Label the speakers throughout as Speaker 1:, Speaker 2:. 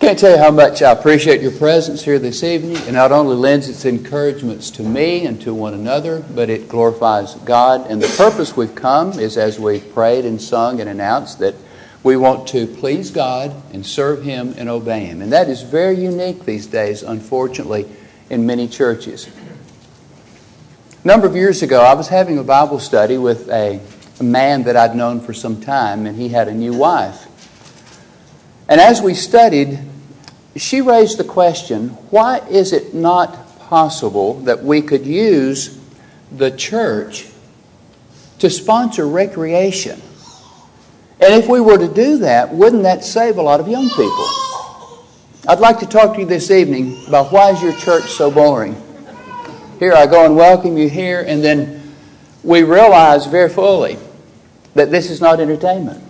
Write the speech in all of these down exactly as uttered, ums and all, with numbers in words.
Speaker 1: Can't tell you how much I appreciate your presence here this evening. It not only lends its encouragements to me and to one another, but it glorifies God. And the purpose we've come is, as we've prayed and sung and announced, that we want to please God and serve Him and obey Him. And that is very unique these days, unfortunately, in many churches. A number of years ago, I was having a Bible study with a, a man that I'd known for some time, and he had a new wife. And as we studied, she raised the question, why is it not possible that we could use the church to sponsor recreation? And if we were to do that, wouldn't that save a lot of young people? I'd like to talk to you this evening about why is your church so boring? Here I go and welcome you here, and then we realize very fully that this is not entertainment.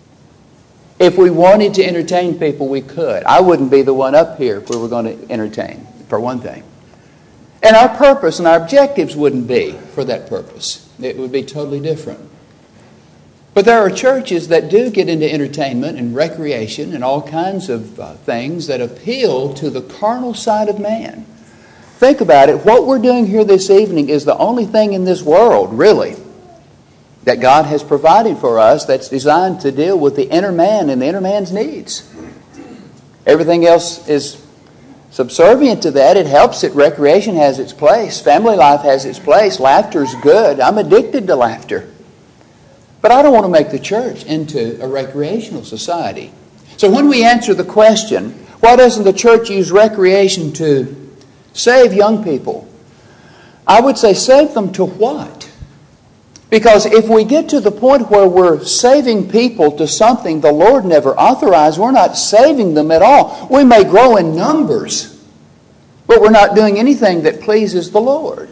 Speaker 1: If we wanted to entertain people, we could. I wouldn't be the one up here if we were going to entertain, for one thing. And our purpose and our objectives wouldn't be for that purpose. It would be totally different. But there are churches that do get into entertainment and recreation and all kinds of uh, things that appeal to the carnal side of man. Think about it. What we're doing here this evening is the only thing in this world, really, that God has provided for us that's designed to deal with the inner man and the inner man's needs. Everything else is subservient to that. It helps it. Recreation has its place. Family life has its place. Laughter's good. I'm addicted to laughter. But I don't want to make the church into a recreational society. So when we answer the question, why doesn't the church use recreation to save young people? I would say save them to what? Because if we get to the point where we're saving people to something the Lord never authorized, we're not saving them at all. We may grow in numbers, but we're not doing anything that pleases the Lord.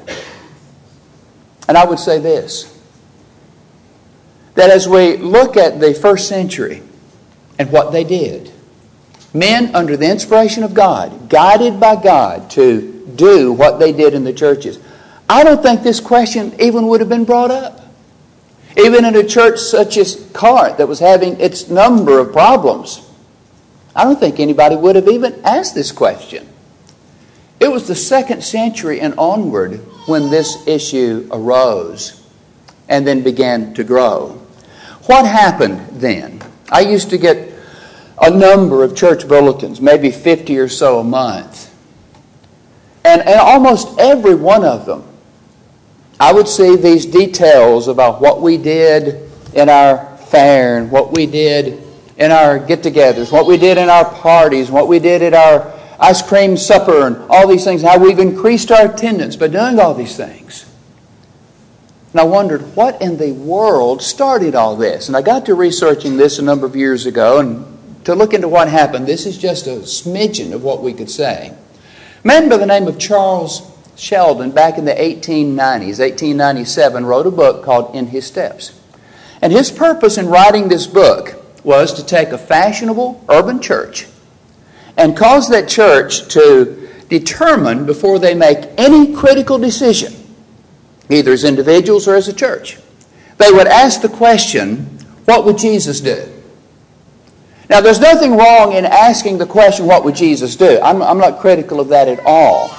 Speaker 1: And I would say this, that as we look at the first century and what they did, men under the inspiration of God, guided by God to do what they did in the churches, I don't think this question even would have been brought up. Even in a church such as Corinth that was having its number of problems, I don't think anybody would have even asked this question. It was the second century and onward when this issue arose and then began to grow. What happened then? I used to get a number of church bulletins, maybe fifty or so a month. And, and almost every one of them, I would see these details about what we did in our fair and what we did in our get-togethers, what we did in our parties, what we did at our ice cream supper and all these things, how we've increased our attendance by doing all these things. And I wondered, what in the world started all this? And I got to researching this a number of years ago, and to look into what happened, this is just a smidgen of what we could say. A man by the name of Charles Sheldon, back in the eighteen nineties, eighteen ninety-seven, wrote a book called In His Steps. And his purpose in writing this book was to take a fashionable urban church and cause that church to determine before they make any critical decision, either as individuals or as a church, they would ask the question, what would Jesus do? Now, there's nothing wrong in asking the question, what would Jesus do? I'm, I'm not critical of that at all.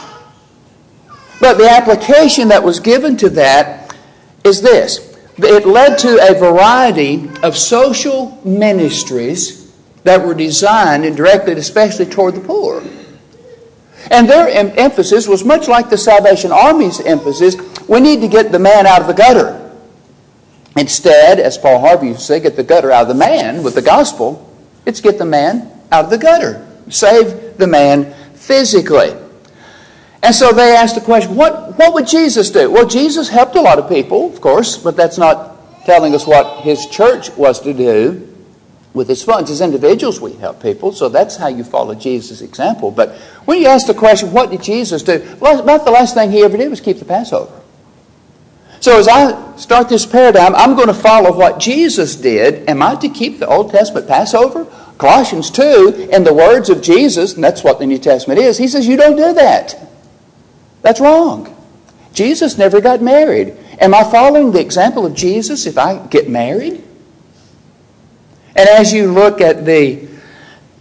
Speaker 1: But the application that was given to that is this. It led to a variety of social ministries that were designed and directed especially toward the poor. And their em- emphasis was much like the Salvation Army's emphasis. We need to get the man out of the gutter. Instead, as Paul Harvey used to say, get the gutter out of the man with the gospel. It's get the man out of the gutter. Save the man physically. And so they asked the question, what, what would Jesus do? Well, Jesus helped a lot of people, of course, but that's not telling us what His church was to do with His funds. As individuals, we help people, so that's how you follow Jesus' example. But when you ask the question, what did Jesus do? About the last thing He ever did was keep the Passover. So as I start this paradigm, I'm going to follow what Jesus did. Am I to keep the Old Testament Passover? Colossians two, in the words of Jesus, and that's what the New Testament is, He says you don't do that. That's wrong. Jesus never got married. Am I following the example of Jesus if I get married? And as you look at the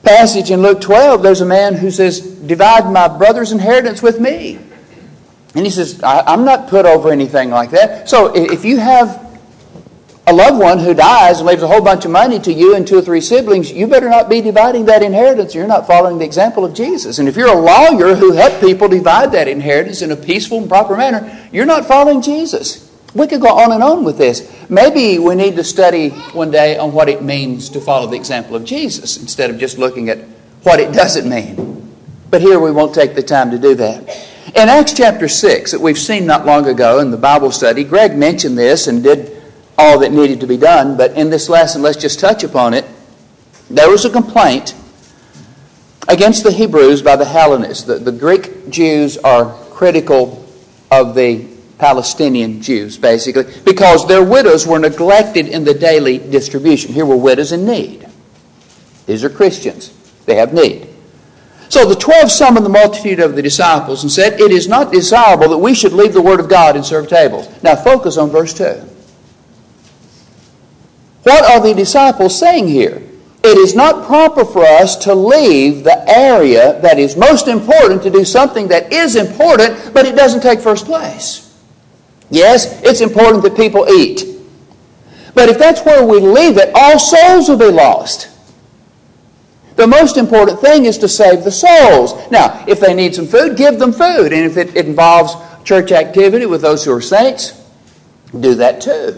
Speaker 1: passage in Luke twelve, there's a man who says, divide my brother's inheritance with me. And he says, I, I'm not put over anything like that. So if you have a loved one who dies and leaves a whole bunch of money to you and two or three siblings, you better not be dividing that inheritance. You're not following the example of Jesus. And if you're a lawyer who helped people divide that inheritance in a peaceful and proper manner, you're not following Jesus. We could go on and on with this. Maybe we need to study one day on what it means to follow the example of Jesus instead of just looking at what it doesn't mean. But here we won't take the time to do that. In Acts chapter six, that we've seen not long ago in the Bible study, Greg mentioned this and did all that needed to be done. But in this lesson, let's just touch upon it. There was a complaint against the Hebrews by the Hellenists. The, the Greek Jews are critical of the Palestinian Jews, basically, because their widows were neglected in the daily distribution. Here were widows in need. These are Christians. They have need. So the twelve summoned the multitude of the disciples and said, it is not desirable that we should leave the word of God and serve tables. Now focus on verse two. What are the disciples saying here? It is not proper for us to leave the area that is most important to do something that is important, but it doesn't take first place. Yes, it's important that people eat. But if that's where we leave it, all souls will be lost. The most important thing is to save the souls. Now, if they need some food, give them food. And if it involves church activity with those who are saints, do that too.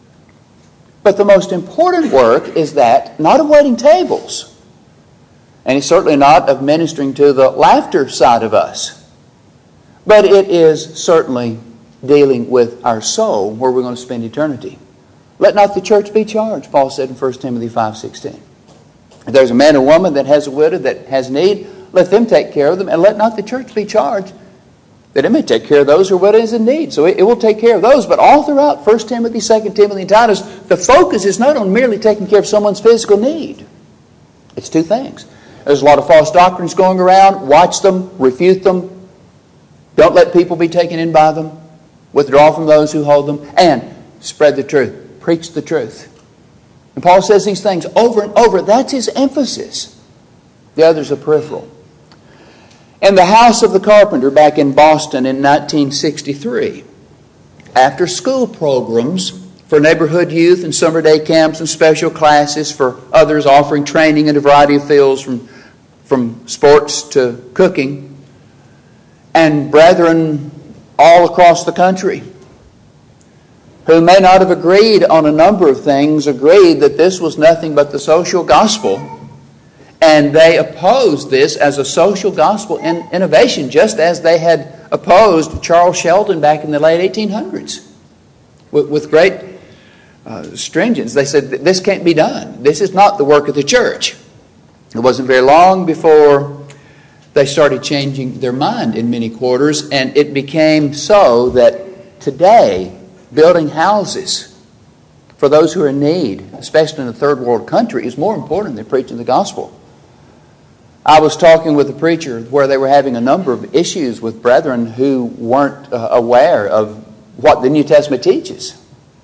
Speaker 1: But the most important work is that, not of waiting tables. And it's certainly not of ministering to the laughter side of us. But it is certainly dealing with our soul, where we're going to spend eternity. Let not the church be charged, Paul said in First Timothy five sixteen. If there's a man or woman that has a widow that has need, let them take care of them, and let not the church be charged that it may take care of those who are widows in need. So it, it will take care of those. But all throughout First Timothy, Second Timothy, and Titus, the focus is not on merely taking care of someone's physical need. It's two things. There's a lot of false doctrines going around. Watch them, refute them. Don't let people be taken in by them. Withdraw from those who hold them. And spread the truth. Preach the truth. And Paul says these things over and over. That's his emphasis. The others are peripheral. In the house of the carpenter back in Boston in nineteen sixty-three, after school programs for neighborhood youth and summer day camps and special classes for others offering training in a variety of fields from, from sports to cooking, and brethren all across the country who may not have agreed on a number of things, agreed that this was nothing but the social gospel. And they opposed this as a social gospel in innovation, just as they had opposed Charles Sheldon back in the late eighteen hundreds. With, with great uh, stringence, they said, this can't be done. This is not the work of the church. It wasn't very long before they started changing their mind in many quarters, and it became so that today, building houses for those who are in need, especially in a third world country, is more important than preaching the gospel. I was talking with a preacher where they were having a number of issues with brethren who weren't uh, aware of what the New Testament teaches.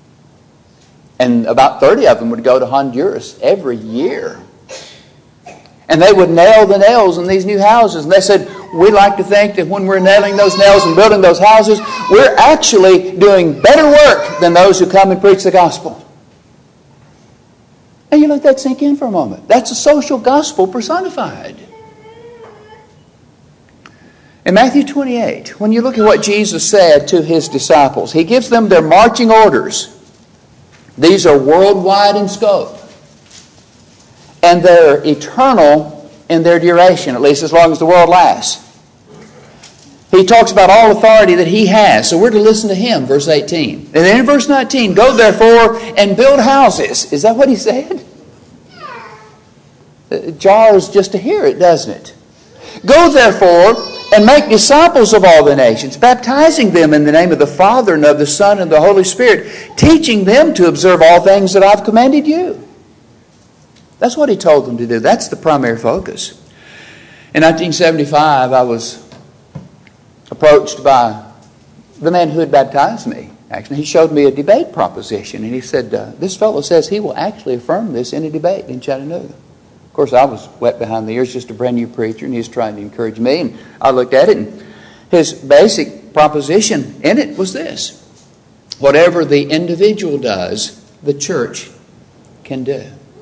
Speaker 1: And about thirty of them would go to Honduras every year. And they would nail the nails in these new houses. And they said, we like to think that when we're nailing those nails and building those houses, we're actually doing better work than those who come and preach the gospel. And you let that sink in for a moment. That's a social gospel personified. In Matthew twenty-eight, when you look at what Jesus said to His disciples, He gives them their marching orders. These are worldwide in scope. And they're eternal in their duration, at least as long as the world lasts. He talks about all authority that He has. So we're to listen to Him, verse eighteen. And then in verse nineteen, go therefore and build houses. Is that what He said? It jars just to hear it, doesn't it? Go therefore and make disciples of all the nations, baptizing them in the name of the Father and of the Son and the Holy Spirit, teaching them to observe all things that I've commanded you. That's what He told them to do. That's the primary focus. In nineteen seventy-five, I was approached by the man who had baptized me. Actually, he showed me a debate proposition, and he said, uh, this fellow says he will actually affirm this in a debate in Chattanooga. Of course, I was wet behind the ears, just a brand new preacher, and he was trying to encourage me. And I looked at it, and his basic proposition in it was this: whatever the individual does, the church can do.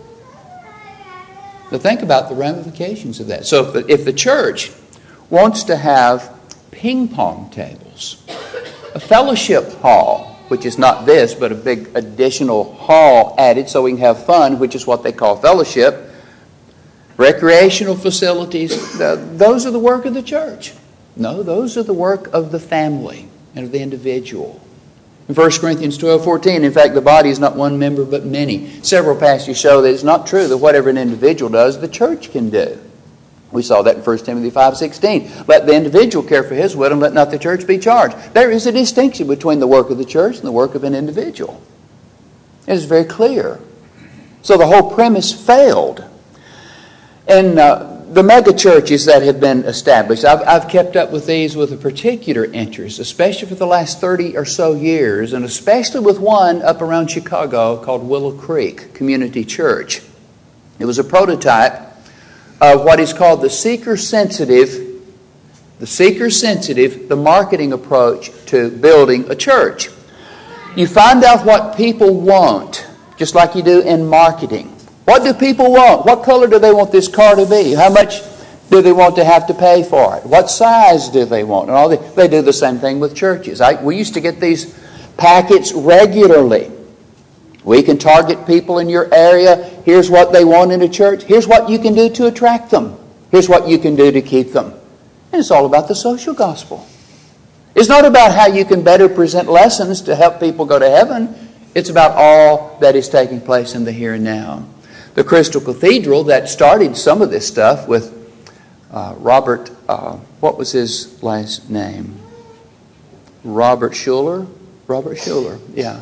Speaker 1: Now think about the ramifications of that. So if the, if the church wants to have ping pong tables, a fellowship hall, which is not this, but a big additional hall added so we can have fun, which is what they call fellowship, recreational facilities, those are the work of the church. No, those are the work of the family and of the individual. In First Corinthians twelve fourteen, in fact, the body is not one member but many. Several passages show that it's not true that whatever an individual does, the church can do. We saw that in First Timothy five sixteen. Let the individual care for his widow, and let not the church be charged. There is a distinction between the work of the church and the work of an individual. It is very clear. So the whole premise failed. And uh, the mega churches that have been established, I've, I've kept up with these with a particular interest, especially for the last thirty or so years, and especially with one up around Chicago called Willow Creek Community Church. It was a prototype of what is called the seeker-sensitive, the seeker-sensitive, the marketing approach to building a church. You find out what people want, just like you do in marketing. What do people want? What color do they want this car to be? How much do they want to have to pay for it? What size do they want? And all the, they do the same thing with churches. I, we used to get these packets regularly. We can target people in your area. Here's what they want in a church. Here's what you can do to attract them. Here's what you can do to keep them. And it's all about the social gospel. It's not about how you can better present lessons to help people go to heaven. It's about all that is taking place in the here and now. The Crystal Cathedral that started some of this stuff with uh, Robert, uh, what was his last name? Robert Schuller? Robert Schuller, yeah.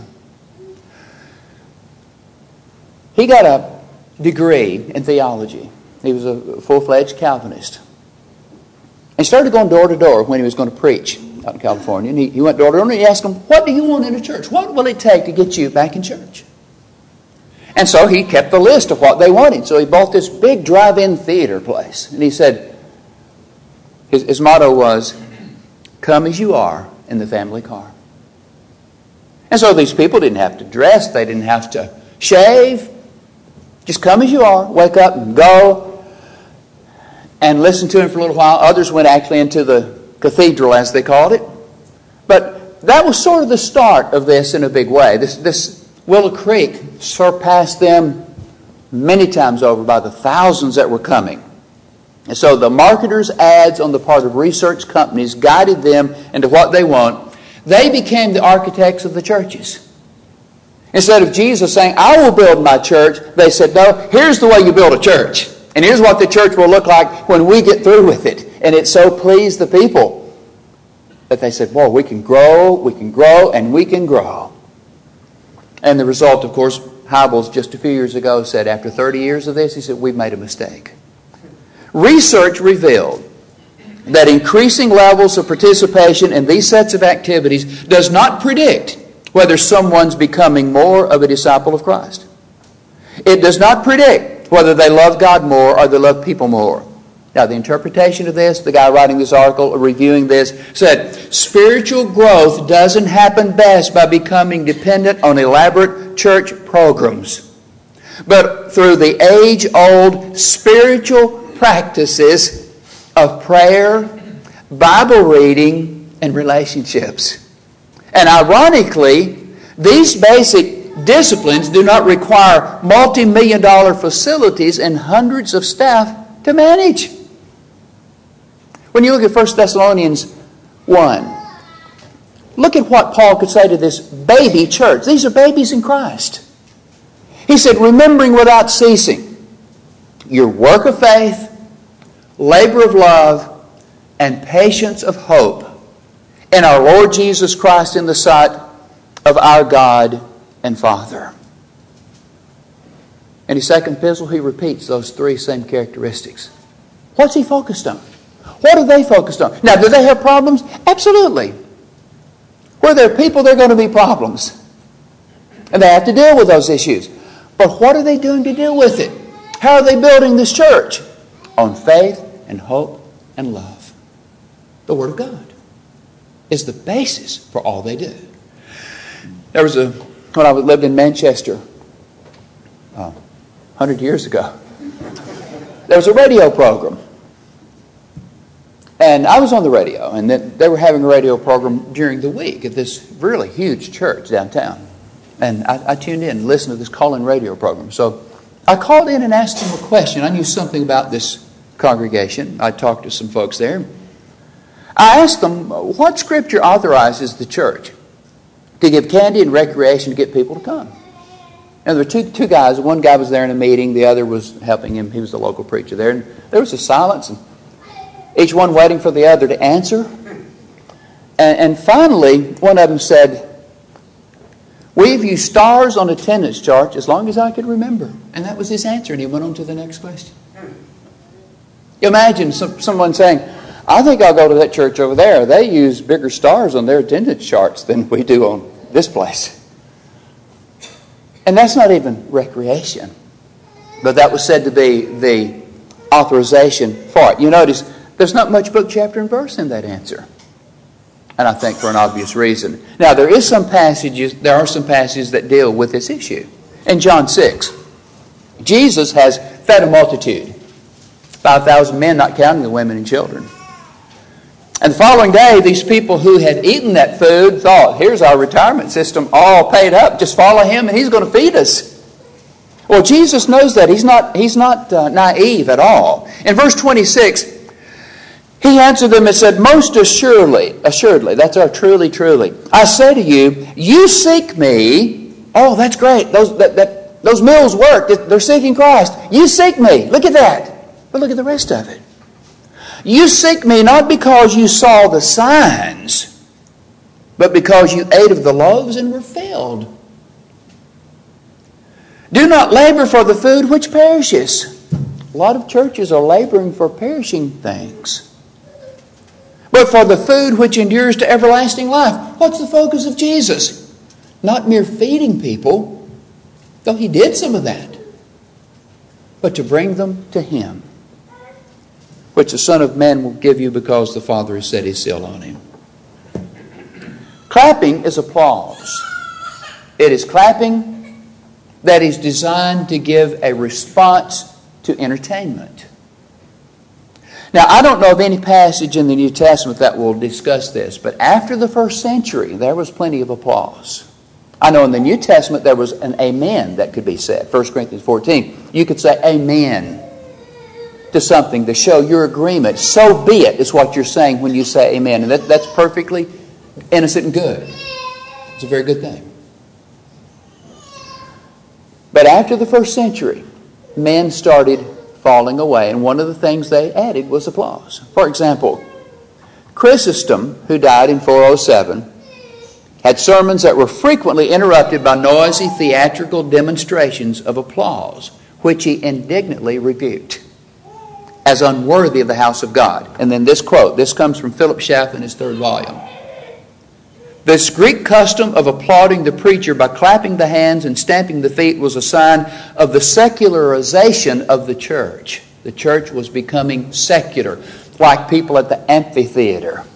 Speaker 1: He got a degree in theology. He was a full-fledged Calvinist. And started going door to door when he was going to preach out in California. And he, he went door to door and he asked them, what do you want in a church? What will it take to get you back in church? And so he kept the list of what they wanted. So he bought this big drive-in theater place. And he said, his, his motto was, come as you are in the family car. And so these people didn't have to dress. They didn't have to shave. Just come as you are. Wake up and go. And listen to him for a little while. Others went actually into the cathedral, as they called it. But that was sort of the start of this in a big way. This this Willow Creek surpassed them many times over by the thousands that were coming. And so the marketers' ads on the part of research companies guided them into what they want. They became the architects of the churches. Instead of Jesus saying, I will build my church, they said, no, here's the way you build a church. And here's what the church will look like when we get through with it. And it so pleased the people that they said, boy, we can grow, we can grow, and we can grow. And the result, of course, Hybels just a few years ago said, after thirty years of this, he said, we've made a mistake. Research revealed that increasing levels of participation in these sets of activities does not predict whether someone's becoming more of a disciple of Christ. It does not predict whether they love God more or they love people more. Now, the interpretation of this, the guy writing this article, reviewing this, said, spiritual growth doesn't happen best by becoming dependent on elaborate church programs, but through the age-old spiritual practices of prayer, Bible reading, and relationships. And ironically, these basic disciplines do not require multi-million dollar facilities and hundreds of staff to manage. When you look at First Thessalonians one, look at what Paul could say to this baby church. These are babies in Christ. He said, remembering without ceasing your work of faith, labor of love, and patience of hope in our Lord Jesus Christ in the sight of our God and Father. In his second epistle, he repeats those three same characteristics. What's he focused on? What are they focused on? Now, do they have problems? Absolutely. Where there are people, there are going to be problems. And they have to deal with those issues. But what are they doing to deal with it? How are they building this church? On faith and hope and love. The Word of God is the basis for all they do. There was a, when I lived in Manchester, uh, one hundred years ago, there was a radio program. And I was on the radio, and then they were having a radio program during the week at this really huge church downtown. And I, I tuned in and listened to this call-in radio program. So I called in and asked them a question. I knew something about this congregation. I talked to some folks there. I asked them, what scripture authorizes the church to give candy and recreation to get people to come? And there were two, two guys. One guy was there in a meeting. The other was helping him. He was the local preacher there. And there was a silence, and each one waiting for the other to answer. And, and finally, one of them said, we've used stars on attendance charts as long as I could remember. And that was his answer, and he went on to the next question. You imagine some, someone saying, I think I'll go to that church over there. They use bigger stars on their attendance charts than we do on this place. And that's not even recreation. But that was said to be the authorization for it. You notice there's not much book, chapter, and verse in that answer. And I think for an obvious reason. Now, there is some passages, there are some passages that deal with this issue. In John six, Jesus has fed a multitude. five thousand men, not counting the women and children. And the following day, these people who had eaten that food thought, here's our retirement system all paid up. Just follow him and he's going to feed us. Well, Jesus knows that. He's not, he's not uh, naive at all. In verse twenty-six, he answered them and said, most assuredly, assuredly, that's our truly, truly, I say to you, you seek me. Oh, that's great. Those, that, that, those meals work. They're seeking Christ. You seek me. Look at that. But look at the rest of it. You seek me not because you saw the signs, but because you ate of the loaves and were filled. Do not labor for the food which perishes. A lot of churches are laboring for perishing things. But for the food which endures to everlasting life. What's the focus of Jesus? Not mere feeding people, though he did some of that, but to bring them to him, which the Son of Man will give you because the Father has set his seal on him. Clapping is applause. It is clapping that is designed to give a response to entertainment. Now, I don't know of any passage in the New Testament that will discuss this, but after the first century, there was plenty of applause. I know in the New Testament there was an amen that could be said. First Corinthians fourteen. You could say amen to something to show your agreement. So be it is what you're saying when you say amen. And that, that's perfectly innocent and good. It's a very good thing. But after the first century, men started falling away. And one of the things they added was applause. For example, Chrysostom, who died in four oh seven, had sermons that were frequently interrupted by noisy theatrical demonstrations of applause, which he indignantly rebuked as unworthy of the house of God. And then this quote, this comes from Philip Schaff in his third volume. This Greek custom of applauding the preacher by clapping the hands and stamping the feet was a sign of the secularization of the church. The church was becoming secular, like people at the amphitheater.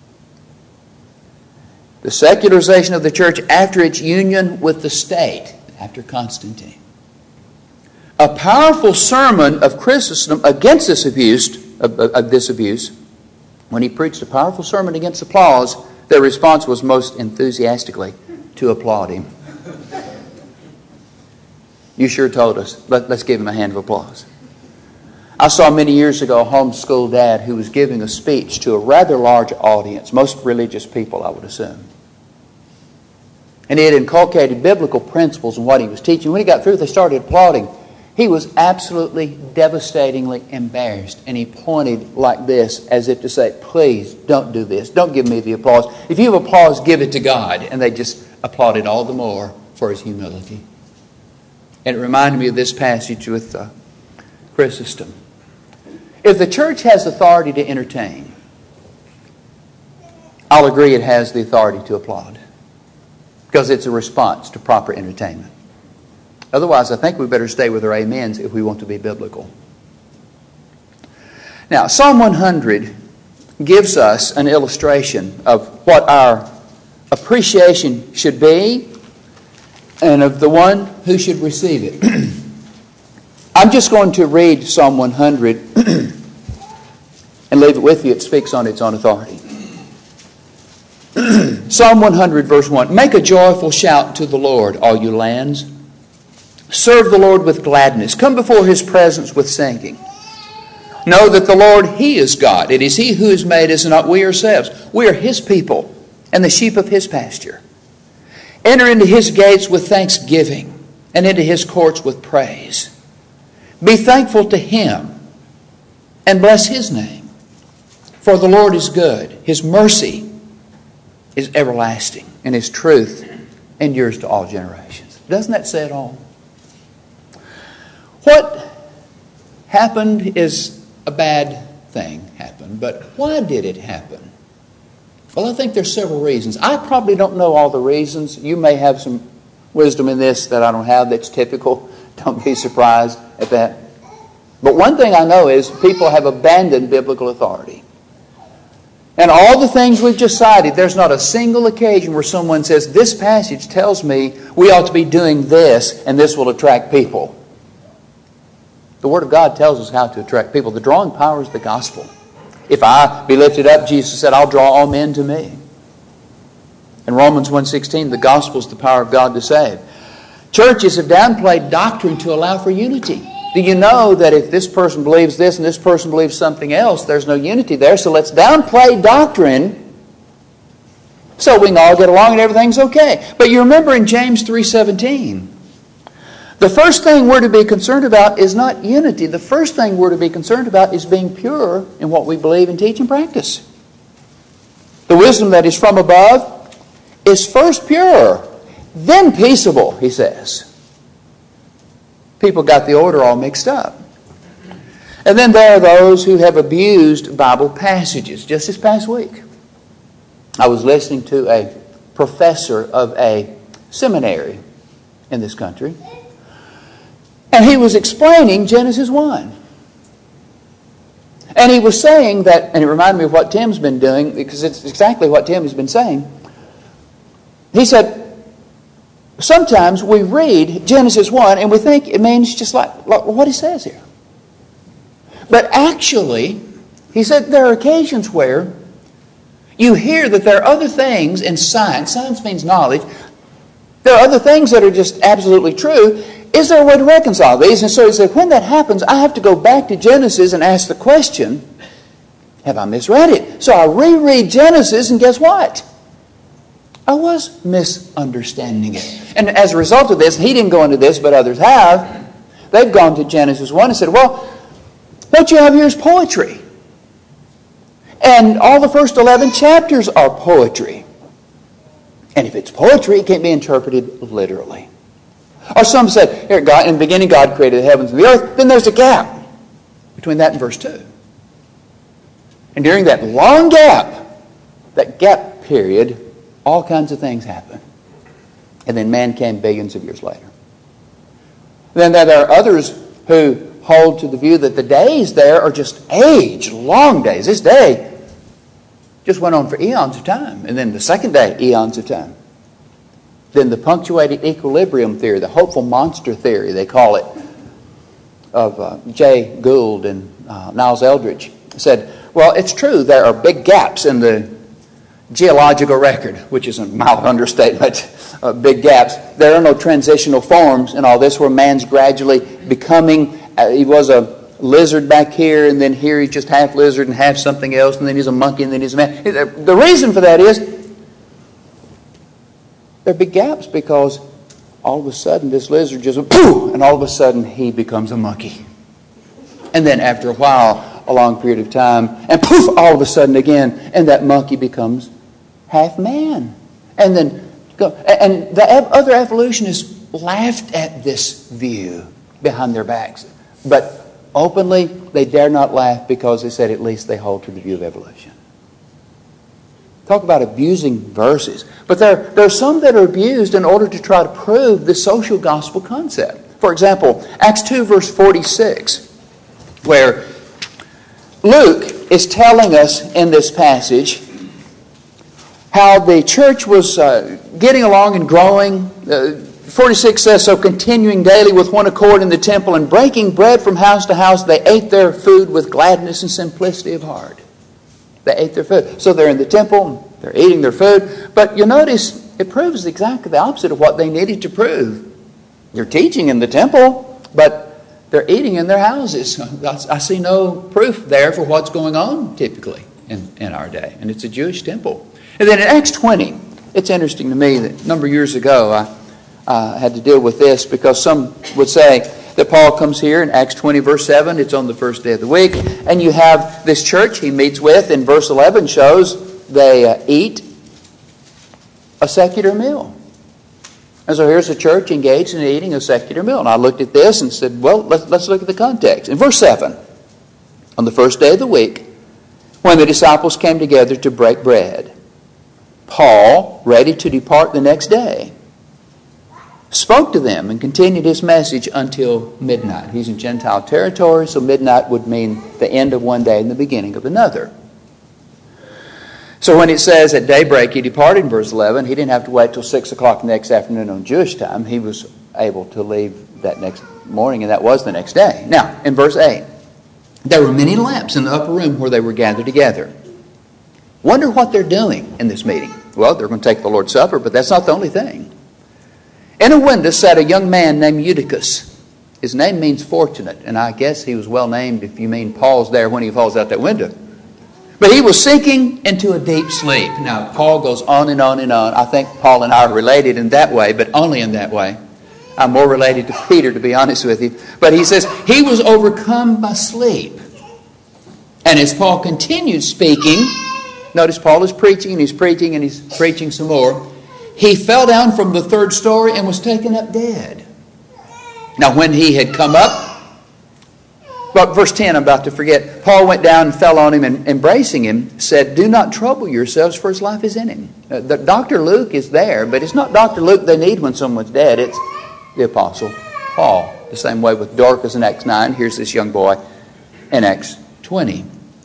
Speaker 1: The secularization of the church after its union with the state, after Constantine. A powerful sermon of Chrysostom against this abuse, of, of this abuse, when he preached a powerful sermon against applause, their response was most enthusiastically to applaud him. You sure told us. Let, let's give him a hand of applause. I saw many years ago a homeschool dad who was giving a speech to a rather large audience, most religious people, I would assume. And he had inculcated biblical principles in what he was teaching. When he got through, they started applauding. He was absolutely devastatingly embarrassed. And he pointed like this as if to say, please don't do this. Don't give me the applause. If you have applause, give it to God. And they just applauded all the more for his humility. And it reminded me of this passage with uh, Chrysostom. If the church has authority to entertain, I'll agree it has the authority to applaud. Because it's a response to proper entertainment. Otherwise, I think we better stay with our amens if we want to be biblical. Now, Psalm one hundred gives us an illustration of what our appreciation should be and of the one who should receive it. I'm just going to read Psalm one hundred and leave it with you. It speaks on its own authority. Psalm one hundred, verse one. Make a joyful shout to the Lord, all you lands. Serve the Lord with gladness. Come before His presence with singing. Know that the Lord, He is God. It is He who has made us and not we ourselves. We are His people and the sheep of His pasture. Enter into His gates with thanksgiving and into His courts with praise. Be thankful to Him and bless His name. For the Lord is good. His mercy is everlasting, and His truth endures to all generations. Doesn't that say it all? What happened is a bad thing happened, but why did it happen? Well, I think there's several reasons. I probably don't know all the reasons. You may have some wisdom in this that I don't have that's typical. Don't be surprised at that. But one thing I know is people have abandoned biblical authority. And all the things we've just cited, there's not a single occasion where someone says, this passage tells me we ought to be doing this and this will attract people. The Word of God tells us how to attract people. The drawing power is the gospel. If I be lifted up, Jesus said, I'll draw all men to me. In Romans one sixteen, the gospel is the power of God to save. Churches have downplayed doctrine to allow for unity. Do you know that if this person believes this and this person believes something else, there's no unity there? So let's downplay doctrine so we can all get along and everything's okay. But you remember in James three seventeen, the first thing we're to be concerned about is not unity. The first thing we're to be concerned about is being pure in what we believe and teach and practice. The wisdom that is from above is first pure, then peaceable, he says. People got the order all mixed up. And then there are those who have abused Bible passages. Just this past week, I was listening to a professor of a seminary in this country, and he was explaining Genesis one. And he was saying that, and it reminded me of what Tim's been doing, because it's exactly what Tim has been saying. He said, sometimes we read Genesis one and we think it means just like, like what he says here. But actually, he said there are occasions where you hear that there are other things in science. Science means knowledge. There are other things that are just absolutely true. Is there a way to reconcile these? And so he said, when that happens, I have to go back to Genesis and ask the question, have I misread it? So I reread Genesis, and guess what? I was misunderstanding it. And as a result of this, he didn't go into this, but others have, they've gone to Genesis one and said, well, what you have here is poetry. And all the first eleven chapters are poetry. And if it's poetry, it can't be interpreted literally. Or some said, here, God, in the beginning God created the heavens and the earth. Then there's a gap between that and verse two. And during that long gap, that gap period, all kinds of things happen. And then man came billions of years later. Then there are others who hold to the view that the days there are just age, long days. This day just went on for eons of time. And then the second day, eons of time. Then the punctuated equilibrium theory, the hopeful monster theory, they call it, of uh, Jay Gould and uh, Niles Eldridge, said, well, it's true, there are big gaps in the geological record, which is a mild understatement, uh, big gaps. There are no transitional forms in all this where man's gradually becoming, uh, he was a lizard back here, and then here he's just half lizard and half something else, and then he's a monkey, and then he's a man. The reason for that is there are big gaps because all of a sudden this lizard just went poof, and all of a sudden he becomes a monkey. And then after a while, a long period of time, and poof, all of a sudden again, and that monkey becomes half man. And then, and the other evolutionists laughed at this view behind their backs. But openly, they dare not laugh because they said at least they hold to the view of evolution. Talk about abusing verses. But there, there are some that are abused in order to try to prove the social gospel concept. For example, Acts two verse forty-six, where Luke is telling us in this passage how the church was uh, getting along and growing. Uh, forty-six says, so continuing daily with one accord in the temple and breaking bread from house to house, they ate their food with gladness and simplicity of heart. They ate their food. So they're in the temple, they're eating their food. But you'll notice it proves exactly the opposite of what they needed to prove. They're teaching in the temple, but they're eating in their houses. I see no proof there for what's going on typically in, in our day. And it's a Jewish temple. And then in Acts twenty, it's interesting to me that a number of years ago I uh, had to deal with this because some would say that Paul comes here in Acts twenty verse seven, it's on the first day of the week, and you have this church he meets with in verse eleven shows they uh, eat a secular meal. And so here's a church engaged in eating a secular meal. And I looked at this and said, well, let's, let's look at the context. In verse seven, on the first day of the week, when the disciples came together to break bread, Paul, ready to depart the next day, spoke to them and continued his message until midnight. He's in Gentile territory, so midnight would mean the end of one day and the beginning of another. So when it says at daybreak he departed in verse eleven, he didn't have to wait till six o'clock the next afternoon on Jewish time. He was able to leave that next morning, and that was the next day. Now, in verse eight, there were many lamps in the upper room where they were gathered together. Wonder what they're doing in this meeting. Well, they're going to take the Lord's Supper, but that's not the only thing. In a window sat a young man named Eutychus. His name means fortunate, and I guess he was well named if you mean Paul's there when he falls out that window. But he was sinking into a deep sleep. Now, Paul goes on and on and on. I think Paul and I are related in that way, but only in that way. I'm more related to Peter, to be honest with you. But he says, he was overcome by sleep. And as Paul continued speaking, notice Paul is preaching and he's preaching and he's preaching some more. He fell down from the third story and was taken up dead. Now, when he had come up, but verse ten, I'm about to forget. Paul went down and fell on him and embracing him said, do not trouble yourselves, for his life is in him. Uh, the, Doctor Luke is there, but it's not Doctor Luke they need when someone's dead. It's the Apostle Paul. The same way with Dorcas in Acts nine. Here's this young boy in Acts twenty.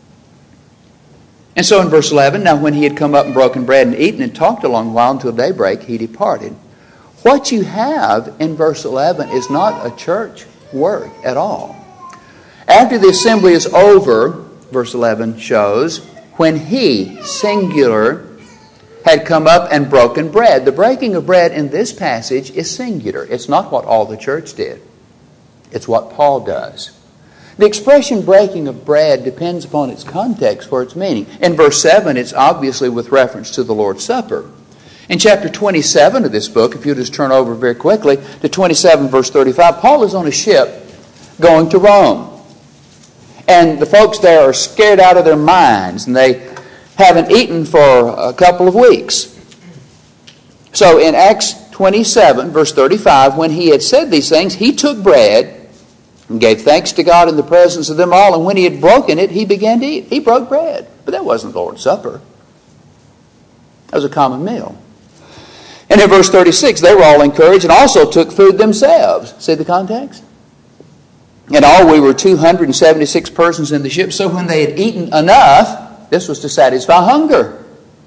Speaker 1: And so in verse eleven, now when he had come up and broken bread and eaten and talked a long while until daybreak, he departed. What you have in verse eleven is not a church work at all. After the assembly is over, verse eleven shows, when he, singular, had come up and broken bread. The breaking of bread in this passage is singular. It's not what all the church did. It's what Paul does. The expression breaking of bread depends upon its context for its meaning. In verse seven, it's obviously with reference to the Lord's Supper. In chapter twenty-seven of this book, if you just turn over very quickly to twenty-seven verse thirty-five, Paul is on a ship going to Rome. And the folks there are scared out of their minds, and they haven't eaten for a couple of weeks. So in Acts twenty-seven, verse thirty-five, when he had said these things, he took bread and gave thanks to God in the presence of them all, and when he had broken it, he began to eat. He broke bread, but that wasn't the Lord's Supper. That was a common meal. And in verse thirty-six, they were all encouraged and also took food themselves. See the context? In all, we were two hundred seventy-six persons in the ship. So when they had eaten enough, this was to satisfy hunger.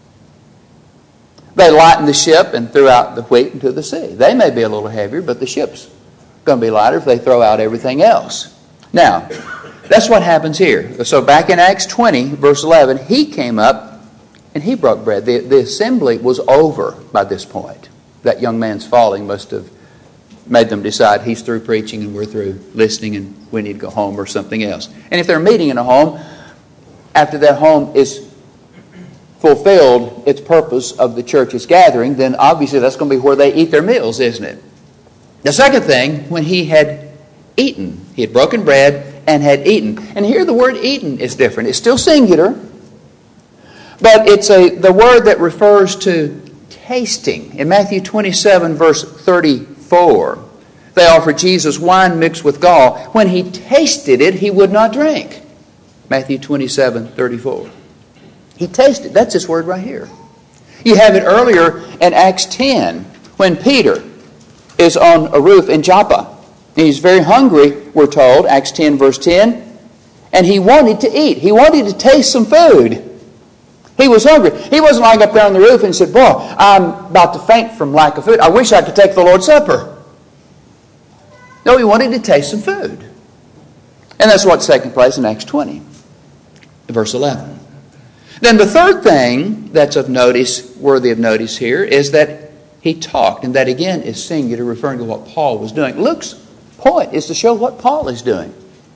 Speaker 1: They lightened the ship and threw out the wheat into the sea. They may be a little heavier, but the ship's going to be lighter if they throw out everything else. Now, that's what happens here. So back in Acts twenty, verse eleven, he came up and he broke bread. The, the assembly was over by this point. That young man's falling must have made them decide he's through preaching and we're through listening and we need to go home or something else. And if they're meeting in a home, after that home is fulfilled its purpose of the church's gathering, then obviously that's going to be where they eat their meals, isn't it? The second thing, when he had eaten, he had broken bread and had eaten. And here the word eaten is different. It's still singular, but it's a the word that refers to tasting. In Matthew twenty-seven, verse thirty-four, they offered Jesus wine mixed with gall. When he tasted it, he would not drink. Matthew twenty-seven, thirty-four. He tasted. That's this word right here. You have it earlier in Acts ten, when Peter is on a roof in Joppa. And he's very hungry, we're told, Acts ten, verse ten. And he wanted to eat. He wanted to taste some food. He was hungry. He wasn't lying up there on the roof and said, boy, I'm about to faint from lack of food. I wish I could take the Lord's Supper. No, he wanted to taste some food. And that's what's taking place in Acts twenty, verse eleven. Then the third thing that's of notice, worthy of notice here, is that he talked. And that again is singular, referring to what Paul was doing. Luke's point is to show what Paul is doing.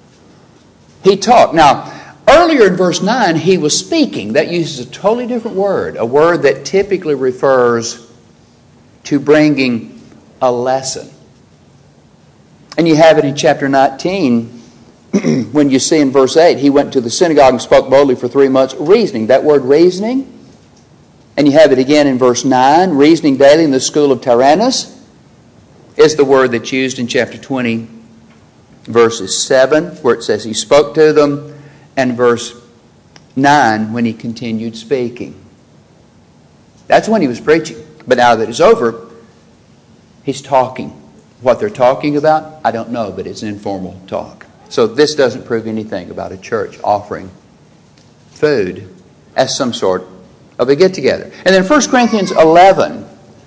Speaker 1: He talked. Now, earlier in verse nine, he was speaking. That uses a totally different word. A word that typically refers to bringing a lesson. And you have it in chapter nineteen when you see in verse eight, he went to the synagogue and spoke boldly for three months, reasoning. That word reasoning. And you have it again in verse nine, reasoning daily in the school of Tyrannus, is the word that's used in chapter twenty, verses seven, where it says he spoke to them, and verse nine, when he continued speaking. That's when he was preaching. But now that it's over, he's talking. What they're talking about, I don't know, but it's informal talk. So this doesn't prove anything about a church offering food as some sort of a get-together. And then First Corinthians eleven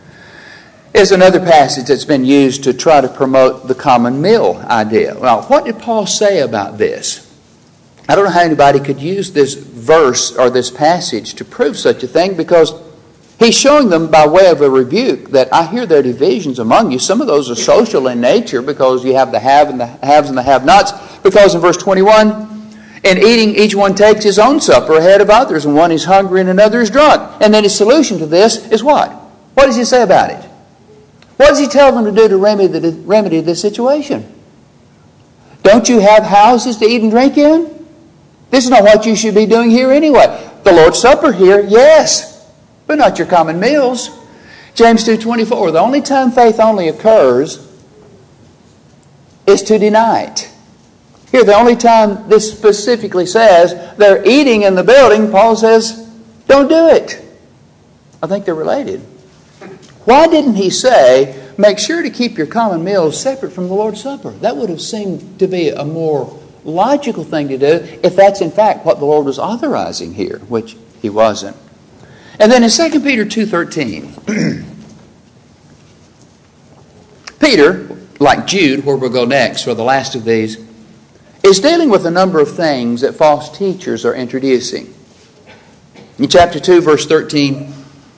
Speaker 1: is another passage that's been used to try to promote the common meal idea. Now, what did Paul say about this? I don't know how anybody could use this verse or this passage to prove such a thing, because he's showing them by way of a rebuke that I hear there are divisions among you. Some of those are social in nature, because you have the have and the haves and the have-nots. Because in verse twenty-one, in eating, each one takes his own supper ahead of others, and one is hungry and another is drunk. And then his solution to this is what? What does he say about it? What does he tell them to do to remedy, the, remedy this situation? Don't you have houses to eat and drink in? This is not what you should be doing here anyway. The Lord's Supper here, yes, but not your common meals. James two twenty-four, the only time faith only occurs is to deny it. Here, the only time this specifically says they're eating in the building, Paul says, don't do it. I think they're related. Why didn't he say, make sure to keep your common meals separate from the Lord's Supper? That would have seemed to be a more logical thing to do if that's in fact what the Lord was authorizing here, which he wasn't. And then in Second Peter two thirteen, Peter, like Jude, where we'll go next for the last of these, is dealing with a number of things that false teachers are introducing. In chapter two, verse thirteen,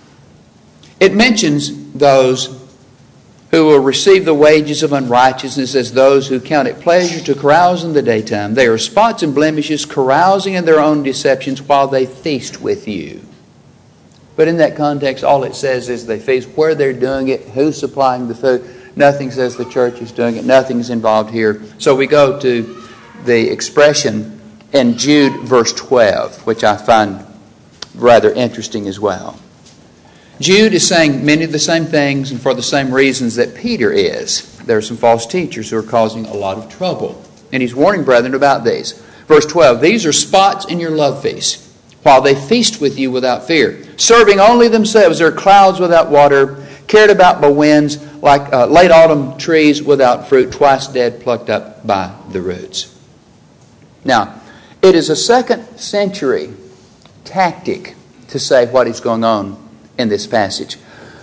Speaker 1: it mentions those who will receive the wages of unrighteousness as those who count it pleasure to carouse in the daytime. They are spots and blemishes, carousing in their own deceptions while they feast with you. But in that context, all it says is they feast. Where they're doing it, who's supplying the food. Nothing says the church is doing it. Nothing's involved here. So we go to the expression in Jude verse twelve, which I find rather interesting as well. Jude is saying many of the same things and for the same reasons that Peter is. There are some false teachers who are causing a lot of trouble. And he's warning brethren about these. Verse twelve, these are spots in your love feast, while they feast with you without fear, serving only themselves. They're clouds without water, carried about by winds, like uh, late autumn trees without fruit, twice dead, plucked up by the roots. Now, it is a second century tactic to say what is going on in this passage.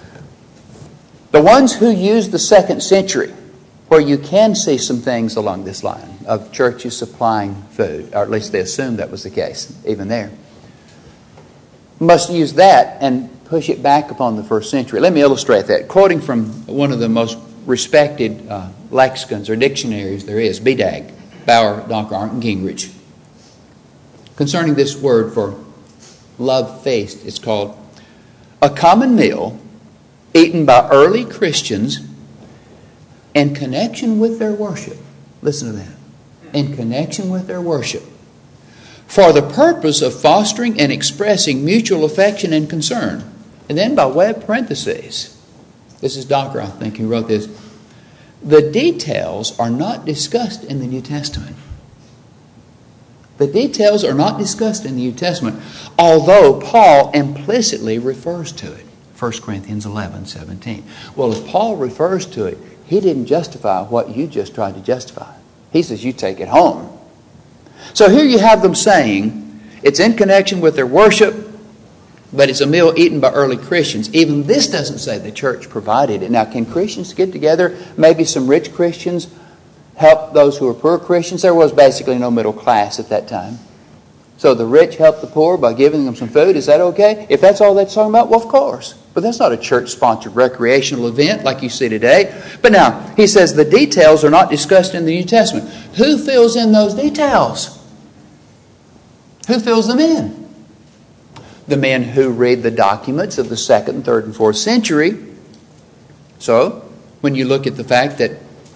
Speaker 1: The ones who use the second century, where you can see some things along this line of churches supplying food, or at least they assumed that was the case, even there, must use that and push it back upon the first century. Let me illustrate that. Quoting from one of the most respected uh, lexicons or dictionaries there is, B D A G, Bauer, Doctor Arndt, and Gingrich. Concerning this word for love feast, it's called a common meal eaten by early Christians in connection with their worship. Listen to that. In connection with their worship. For the purpose of fostering and expressing mutual affection and concern. And then by way of parentheses, this is Docker, I think, who wrote this. The details are not discussed in the New Testament. The details are not discussed in the New Testament, although Paul implicitly refers to it. First Corinthians eleven seventeen. Well, if Paul refers to it, He didn't justify what you just tried to justify. He says, you take it home. So here you have them saying, it's in connection with their worship, but it's a meal eaten by early Christians. Even this doesn't say the church provided it. Now, can Christians get together? Maybe some rich Christians help those who are poor Christians. There was basically no middle class at that time. So the rich help the poor by giving them some food. Is that okay? If that's all that's talking about, well, of course. But that's not a church-sponsored recreational event like you see today. But now, he says the details are not discussed in the New Testament. Who fills in those details? Who fills them in? The men who read the documents of the second, third, and fourth century. So, when you look at the fact that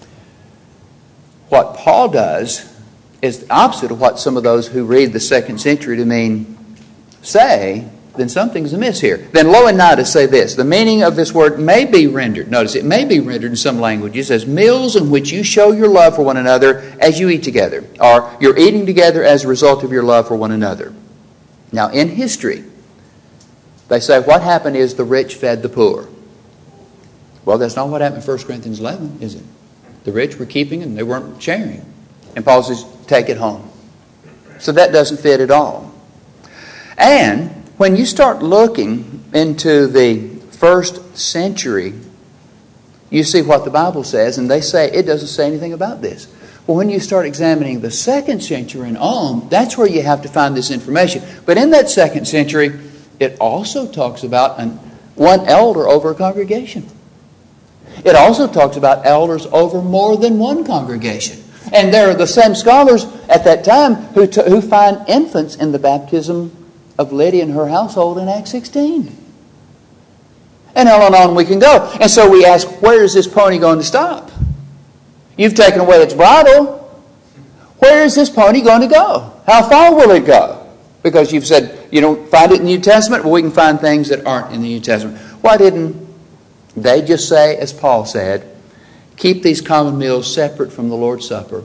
Speaker 1: what Paul does is the opposite of what some of those who read the second century to mean say, then something's amiss here. Then Louw-Nida say this, the meaning of this word may be rendered, notice it may be rendered in some languages as meals in which you show your love for one another as you eat together, or you're eating together as a result of your love for one another. Now in history, they say what happened is the rich fed the poor. Well, that's not what happened in First Corinthians eleven, is it? The rich were keeping and they weren't sharing. And Paul says, take it home. So that doesn't fit at all. And when you start looking into the first century, you see what the Bible says, and they say it doesn't say anything about this. Well, when you start examining the second century and on, that's where you have to find this information. But in that second century, it also talks about an, one elder over a congregation. It also talks about elders over more than one congregation. And there are the same scholars at that time who, t- who find infants in the baptism of Lydia and her household in Acts sixteen. And on and on we can go. And so we ask, where is this pony going to stop? You've taken away its bridle. Where is this pony going to go? How far will it go? Because you've said you don't find it in the New Testament. Well, we can find things that aren't in the New Testament. Why didn't they just say, as Paul said, keep these common meals separate from the Lord's Supper?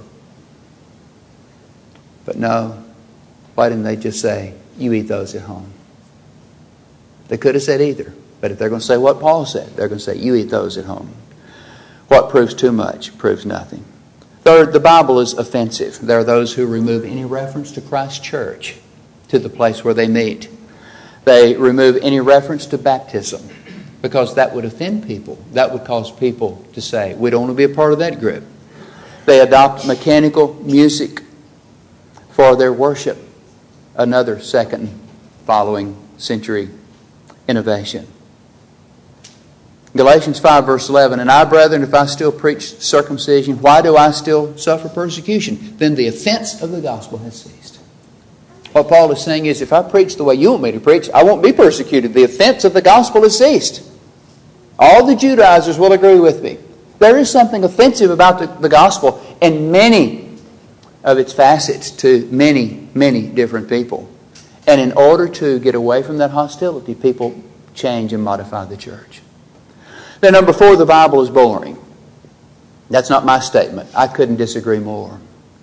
Speaker 1: But no, why didn't they just say, you eat those at home? They could have said either. But if they're going to say what Paul said, they're going to say, you eat those at home. What proves too much proves nothing. Third, the Bible is offensive. There are those who remove any reference to Christ's church, to the place where they meet. They remove any reference to baptism, because that would offend people. That would cause people to say, we don't want to be a part of that group. They adopt mechanical music for their worship. Another second following century innovation. Galatians five verse eleven, and I, brethren, if I still preach circumcision, why do I still suffer persecution? Then the offense of the gospel has ceased. What Paul is saying is, if I preach the way you want me to preach, I won't be persecuted. The offense of the gospel has ceased. All the Judaizers will agree with me. There is something offensive about the, the gospel in many of its facets to many, many different people. And in order to get away from that hostility, people change and modify the church. Then number four, the Bible is boring. That's not my statement. I couldn't disagree more.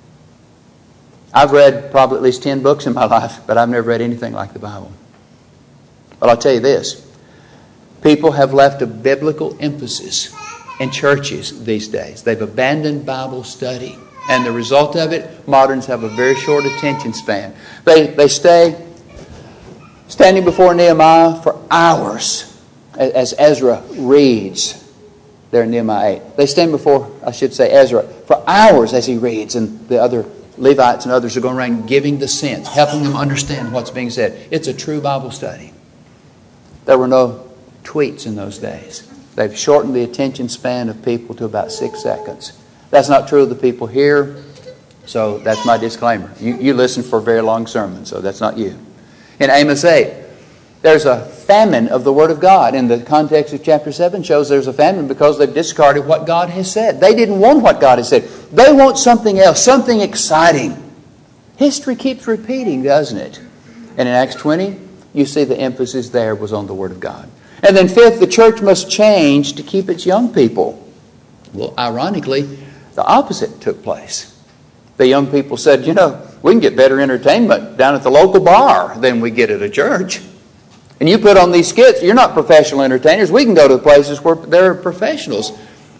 Speaker 1: I've read probably at least ten books in my life, but I've never read anything like the Bible. But I'll tell you this. People have left a biblical emphasis in churches these days. They've abandoned Bible study. And the result of it, moderns have a very short attention span. They, they stay standing before Nehemiah for hours as Ezra reads there in Nehemiah eight. They stand before, I should say, Ezra for hours as he reads, and the other Levites and others are going around giving the sense, helping them understand what's being said. It's a true Bible study. There were no tweets in those days. They've shortened the attention span of people to about six seconds. That's not true of the people here, so that's my disclaimer. You, you listen for very long sermons, so that's not you. In Amos eight, there's a famine of the Word of God. In the context of chapter seven shows there's a famine because they've discarded what God has said. They didn't want what God has said. They want something else, something exciting. History keeps repeating, doesn't it? And in Acts twenty, you see the emphasis there was on the Word of God. And then fifth, the church must change to keep its young people. Well, ironically, the opposite took place. The young people said, you know, we can get better entertainment down at the local bar than we get at a church. And you put on these skits, you're not professional entertainers. We can go to the places where there are professionals.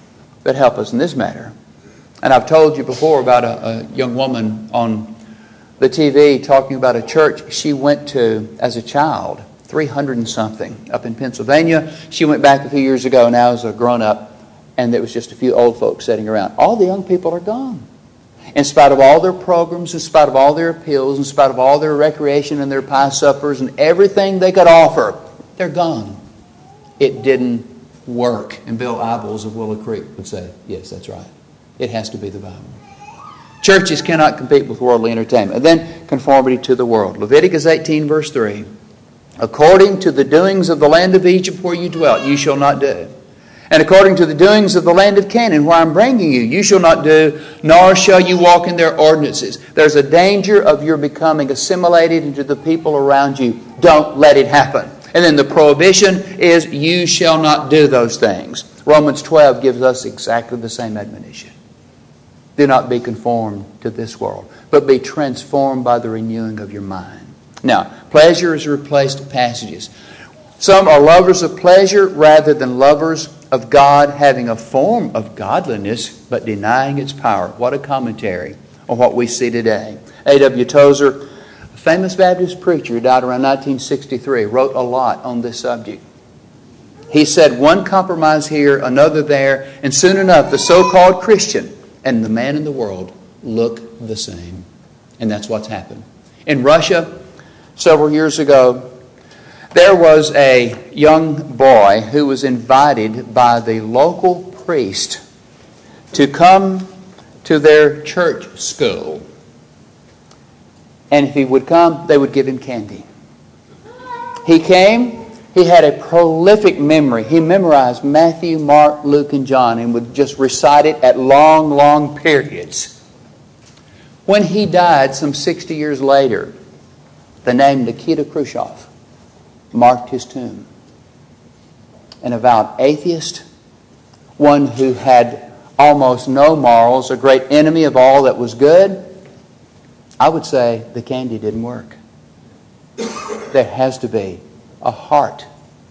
Speaker 1: but help us in this matter. And I've told you before about a, a young woman on the T V talking about a church she went to as a child, three hundred and something, up in Pennsylvania. She went back a few years ago now as a grown-up, and there was just a few old folks sitting around. All the young people are gone. In spite of all their programs, in spite of all their appeals, in spite of all their recreation and their pie suppers and everything they could offer, they're gone. It didn't work. And Bill Ibels of Willow Creek would say, yes, that's right. It has to be the Bible. Churches cannot compete with worldly entertainment. And then conformity to the world. Leviticus eighteen verse three. According to the doings of the land of Egypt where you dwelt, you shall not do. And according to the doings of the land of Canaan, where I'm bringing you, you shall not do, nor shall you walk in their ordinances. There's a danger of your becoming assimilated into the people around you. Don't let it happen. And then the prohibition is, you shall not do those things. Romans twelve gives us exactly the same admonition. Do not be conformed to this world, but be transformed by the renewing of your mind. Now, pleasure has replaced passages. Some are lovers of pleasure rather than lovers of God, having a form of godliness but denying its power. What a commentary on what we see today. A W Tozer, a famous Baptist preacher who died around nineteen sixty-three, wrote a lot on this subject. He said, one compromise here, another there, and soon enough the so-called Christian and the man in the world look the same. And that's what's happened. In Russia, several years ago, there was a young boy who was invited by the local priest to come to their church school. And if he would come, they would give him candy. He came. He had a prolific memory. He memorized Matthew, Mark, Luke, and John and would just recite it at long, long periods. When he died some sixty years later, the name Nikita Khrushchev marked his tomb. An avowed atheist, one who had almost no morals, a great enemy of all that was good. I would say the candy didn't work. There has to be a heart,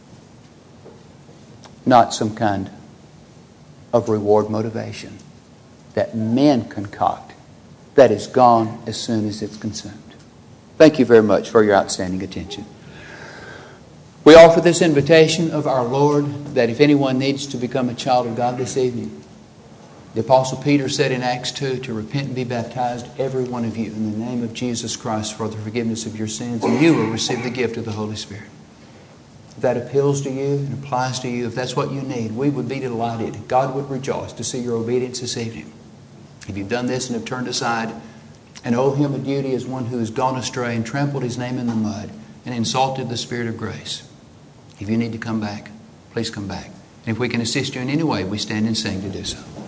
Speaker 1: not some kind of reward motivation that men concoct that is gone as soon as it's consumed. Thank you very much for your outstanding attention. We offer this invitation of our Lord that if anyone needs to become a child of God this evening, the Apostle Peter said in Acts two to repent and be baptized, every one of you, in the name of Jesus Christ for the forgiveness of your sins, and you will receive the gift of the Holy Spirit. If that appeals to you and applies to you, if that's what you need, we would be delighted. God would rejoice to see your obedience this evening. If you've done this and have turned aside and owe Him a duty as one who has gone astray and trampled His name in the mud and insulted the Spirit of grace, if you need to come back, please come back. And if we can assist you in any way, we stand and sing to do so.